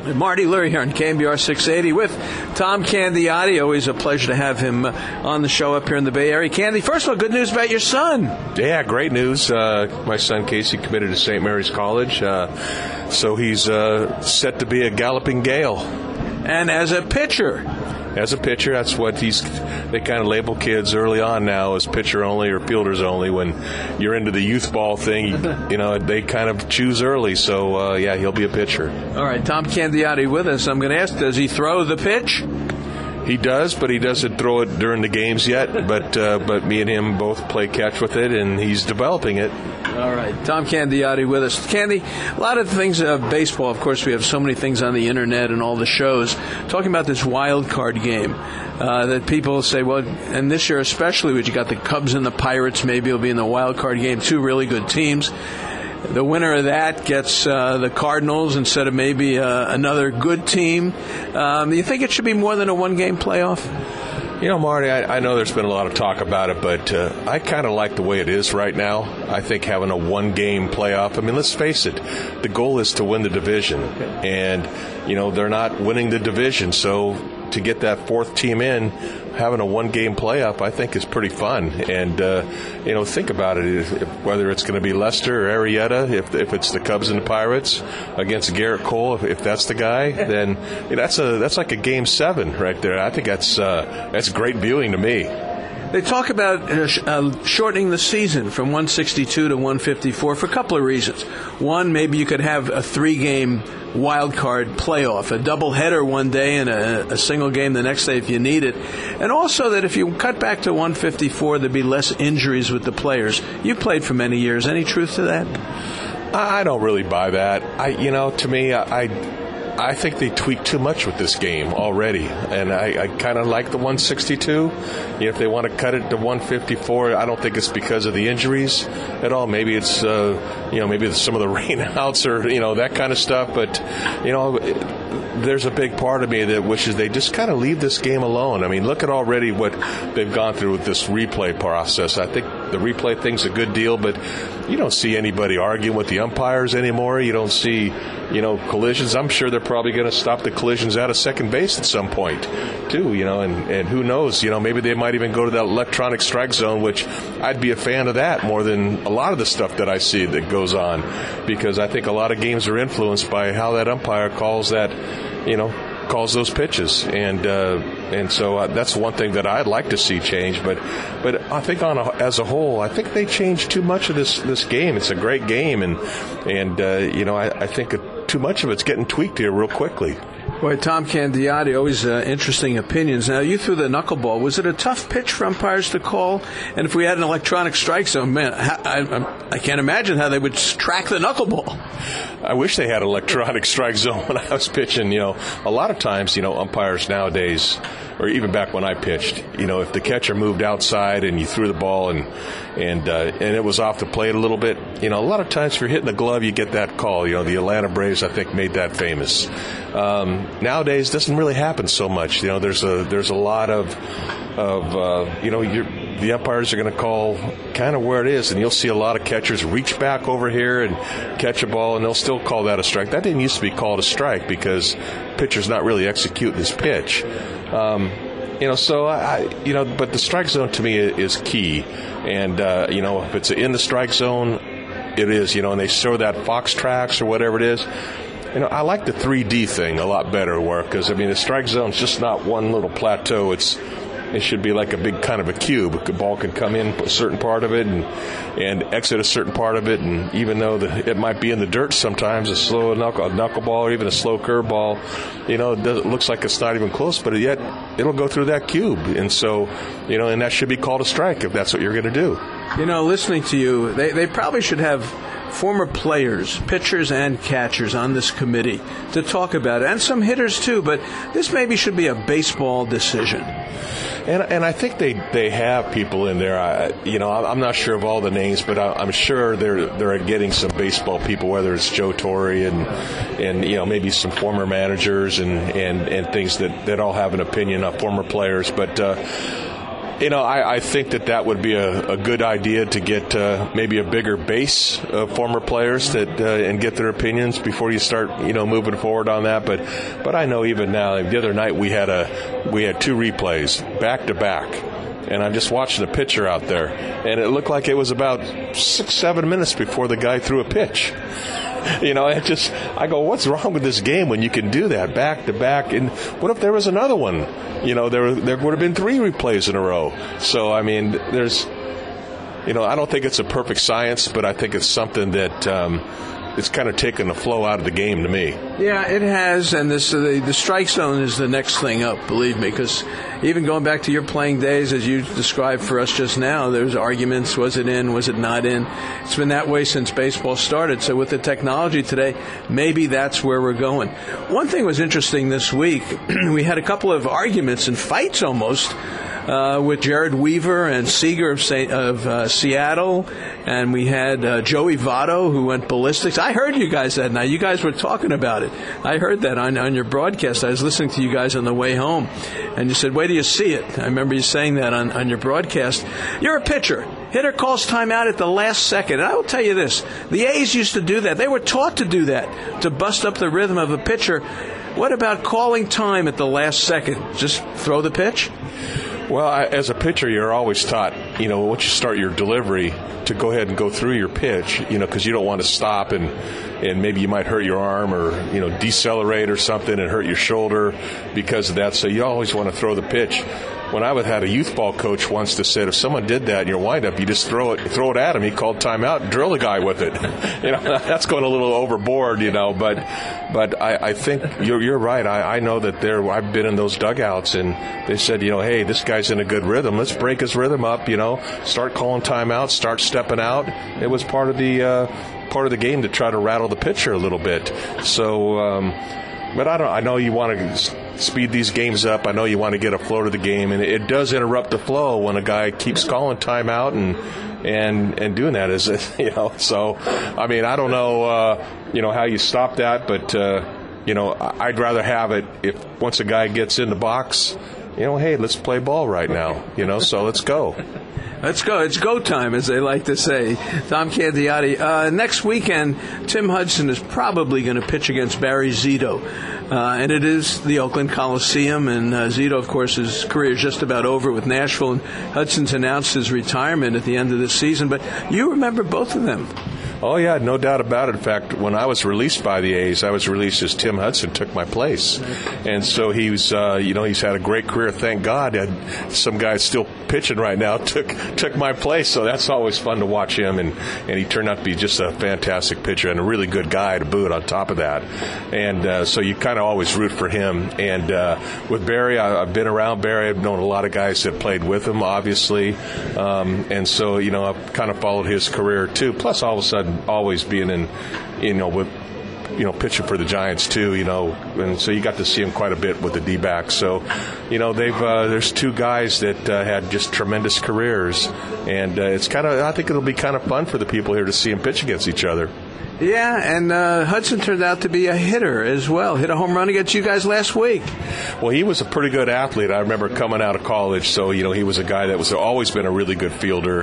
Marty Lurie here on KNBR 680 with Tom Candiotti. Always a pleasure to have him on the show up here in the Bay Area. Candy, first of all, good news about your son. Yeah, great news. My son Casey committed to St. Mary's College, so he's set to be a Galloping Gale. And as a pitcher, that's what they kind of label kids early on now as pitcher only or fielders only. When you're into the youth ball thing, they kind of choose early. So, he'll be a pitcher. All right, Tom Candiotti with us. I'm going to ask, does he throw the pitch? He does, but he doesn't throw it during the games yet. But me and him both play catch with it, and he's developing it. All right, Tom Candiotti with us. Candy, a lot of things of baseball, of course, we have so many things on the internet and all the shows talking about this wild card game that people say, well, and this year especially, you got the Cubs and the Pirates, maybe it'll be in the wild card game, two really good teams. The winner of that gets the Cardinals instead of maybe another good team. Do you think it should be more than a one-game playoff? Marty, I know there's been a lot of talk about it, but I kind of like the way it is right now. I think having a one-game playoff, I mean, let's face it, the goal is to win the division. And, they're not winning the division, so to get that fourth team in, having a one-game playoff, I think is pretty fun. And, think about it, whether it's going to be Lester or Arrieta, if it's the Cubs and the Pirates against Garrett Cole, if that's the guy, then that's like a Game 7 right there. I think that's great viewing to me. They talk about shortening the season from 162 to 154 for a couple of reasons. One, maybe you could have a 3-game wild card playoff, a doubleheader one day and a single game the next day if you need it. And also that if you cut back to 154, there'd be less injuries with the players. You've played for many years. Any truth to that? I don't really buy that. To me, I think they tweaked too much with this game already, and I kind of like the 162. If they want to cut it to 154, I don't think it's because of the injuries at all. Maybe it's maybe it's some of the rainouts or that kind of stuff. But there's a big part of me that wishes they just kind of leave this game alone. I mean, look at already what they've gone through with this replay process. I think the replay thing's a good deal, but you don't see anybody arguing with the umpires anymore. You don't see collisions. I'm sure they're probably going to stop the collisions out of second base at some point too, and who knows, maybe they might even go to that electronic strike zone, which I'd be a fan of that more than a lot of the stuff that I see that goes on, because I think a lot of games are influenced by how that umpire calls those pitches, and so that's one thing that I'd like to see change. But I think as a whole, I think they changed too much of this game. It's a great game, and I think too much of it's getting tweaked here real quickly. Boy, Tom Candiotti, always interesting opinions. Now, you threw the knuckleball. Was it a tough pitch for umpires to call? And if we had an electronic strike zone, man, I can't imagine how they would track the knuckleball. I wish they had an electronic strike zone when I was pitching. A lot of times, umpires nowadays, or even back when I pitched, if the catcher moved outside and you threw the ball and it was off the plate a little bit, a lot of times if you're hitting the glove, you get that call. The Atlanta Braves, I think, made that famous. Nowadays, it doesn't really happen so much. There's a lot of the umpires are going to call kind of where it is, and you'll see a lot of catchers reach back over here and catch a ball, and they'll still call that a strike. That didn't used to be called a strike because pitcher's not really executing his pitch. But the strike zone to me is key, and if it's in the strike zone, it is. And they show that Fox tracks or whatever it is. I like the 3D thing a lot better, because the strike zone's just not one little plateau. It should be like a big kind of a cube. The ball can come in a certain part of it and exit a certain part of it. And even though it might be in the dirt sometimes, a slow knuckleball or even a slow curveball, it looks like it's not even close, but yet it'll go through that cube. And so, and that should be called a strike if that's what you're going to do. Listening to you, they probably should have former players, pitchers and catchers on this committee to talk about it, and some hitters too, but this maybe should be a baseball decision. And I think they have people in there. I'm not sure of all the names, but I'm sure they're getting some baseball people, whether it's Joe Torre and maybe some former managers and things that all have an opinion of former players. But I think that would be a good idea to get maybe a bigger base of former players and get their opinions before you start, moving forward on that. But I know even now, the other night we had 2 replays back to back. And I'm just watching the pitcher out there, and it looked like it was about 6-7 minutes before the guy threw a pitch. I go, what's wrong with this game when you can do that back to back? And what if there was another one? There would have been 3 replays in a row. So, I mean, there's, I don't think it's a perfect science, but I think it's something that it's kind of taken the flow out of the game to me. Yeah, it has, and the strike zone is the next thing up, believe me, because even going back to your playing days, as you described for us just now, there's arguments, was it in, was it not in? It's been that way since baseball started, so with the technology today, maybe that's where we're going. One thing was interesting this week, we had a couple of arguments and fights almost, with Jared Weaver and Seager of Seattle, and we had Joey Votto, who went ballistics. I heard you guys that night. You guys were talking about it. I heard that on your broadcast. I was listening to you guys on the way home, and you said, wait till you see it. I remember you saying that on your broadcast. You're a pitcher. Hitter calls timeout at the last second. And I will tell you this. The A's used to do that. They were taught to do that, to bust up the rhythm of a pitcher. What about calling time at the last second? Just throw the pitch? Well, as a pitcher, you're always taught, once you start your delivery, to go ahead and go through your pitch, because you don't want to stop and maybe you might hurt your arm or, decelerate or something and hurt your shoulder because of that. So you always want to throw the pitch. When I had a youth ball coach once that said if someone did that in your windup, you just throw it at him. He called timeout and drill the guy with it. That's going a little overboard, but I think you're right. I know that I've been in those dugouts and they said, hey, this guy's in a good rhythm. Let's break his rhythm up. Start calling timeouts, start stepping out. It was part of the game to try to rattle the pitcher a little bit. So, but I know you want to speed these games up. I know you want to get a flow to the game, and it does interrupt the flow when a guy keeps calling timeout and doing that. So, I mean, I don't know, how you stop that, but, I'd rather have it if once a guy gets in the box, hey, let's play ball right now, so let's go. Let's go. It's go time, as they like to say. Tom Candiotti. Next weekend, Tim Hudson is probably going to pitch against Barry Zito. And it is the Oakland Coliseum. And Zito, of course, his career is just about over with Nashville. And Hudson's announced his retirement at the end of this season. But you remember both of them. Oh, yeah, no doubt about it. In fact, when I was released by the A's, I was released as Tim Hudson took my place. And so he was, he's had a great career, thank God. Some guy still pitching right now took my place, so that's always fun to watch him. And he turned out to be just a fantastic pitcher and a really good guy to boot on top of that. And so you kind of always root for him. And with Barry, I've been around Barry. I've known a lot of guys that played with him, obviously. And so, I've kind of followed his career, too. Plus, all of a sudden, always being in, with, pitching for the Giants too, and so you got to see him quite a bit with the D-backs. So, there's 2 guys that had just tremendous careers, and I think it'll be kind of fun for the people here to see them pitch against each other. Yeah, and Hudson turned out to be a hitter as well. Hit a home run against you guys last week. Well, he was a pretty good athlete. I remember coming out of college, so, he was a guy that was always been a really good fielder.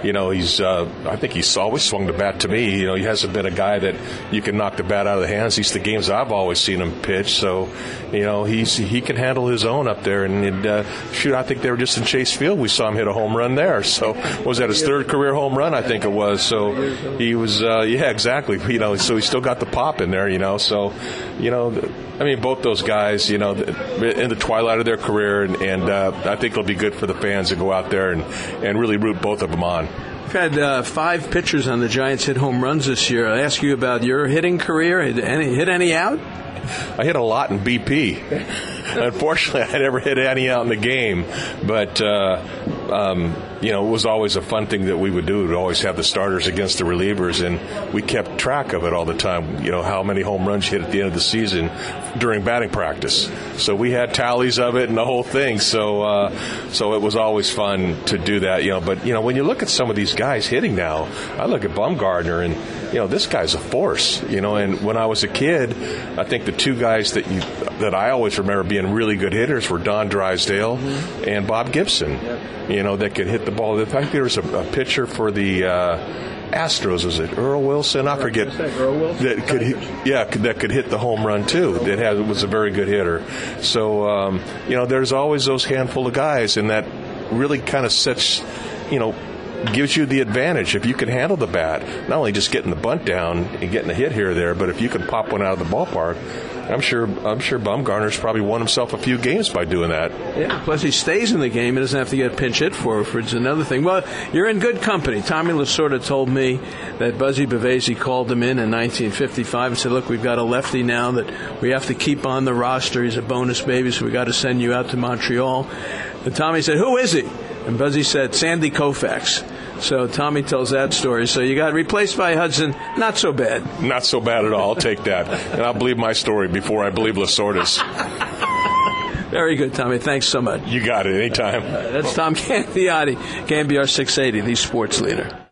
I think he's always swung the bat to me. He hasn't been a guy that you can knock the bat out of the hands. He's the games I've always seen him pitch, so, he can handle his own up there. And, I think they were just in Chase Field. We saw him hit a home run there. So, was that his 3rd career home run? I think it was. So, he was, yeah, exactly. So he's still got the pop in there, So, both those guys, in the twilight of their career, and I think it'll be good for the fans to go out there and really root both of them on. We've had 5 pitchers on the Giants hit home runs this year. I ask you about your hitting career. Hit any out? I hit a lot in BP. Unfortunately, I never hit any out in the game, but it was always a fun thing that we would do. We'd always have the starters against the relievers, and we kept track of it all the time, how many home runs you hit at the end of the season during batting practice. So we had tallies of it and the whole thing, so it was always fun to do that, But, when you look at some of these guys hitting now, I look at Bumgarner, and, this guy's a force, And when I was a kid, I think think the two guys that I always remember being really good hitters were Don Drysdale and Bob Gibson. That could hit the ball. I think there was a pitcher for the Astros. Was it Earl Wilson? I forget. Earl Wilson? That could hit the home run too. Was a very good hitter. So there's always those handful of guys, and that really kind of sets, gives you the advantage. If you can handle the bat, not only just getting the bunt down and getting a hit here or there, but if you can pop one out of the ballpark, I'm sure Bumgarner's probably won himself a few games by doing that. Yeah, plus he stays in the game. He doesn't have to get pinch hit for it's another thing. Well, you're in good company. Tommy Lasorda told me that Buzzy Bavasi called him in 1955 and said, look, we've got a lefty now that we have to keep on the roster. He's a bonus baby, so we got to send you out to Montreal. And Tommy said, who is he? And Buzzy said, Sandy Koufax. So Tommy tells that story. So you got replaced by Hudson. Not so bad. Not so bad at all. I'll take that. And I'll believe my story before I believe Lasorda's. Very good, Tommy. Thanks so much. You got it. Anytime. That's Tom Candiotti, KNBR 680, the sports leader.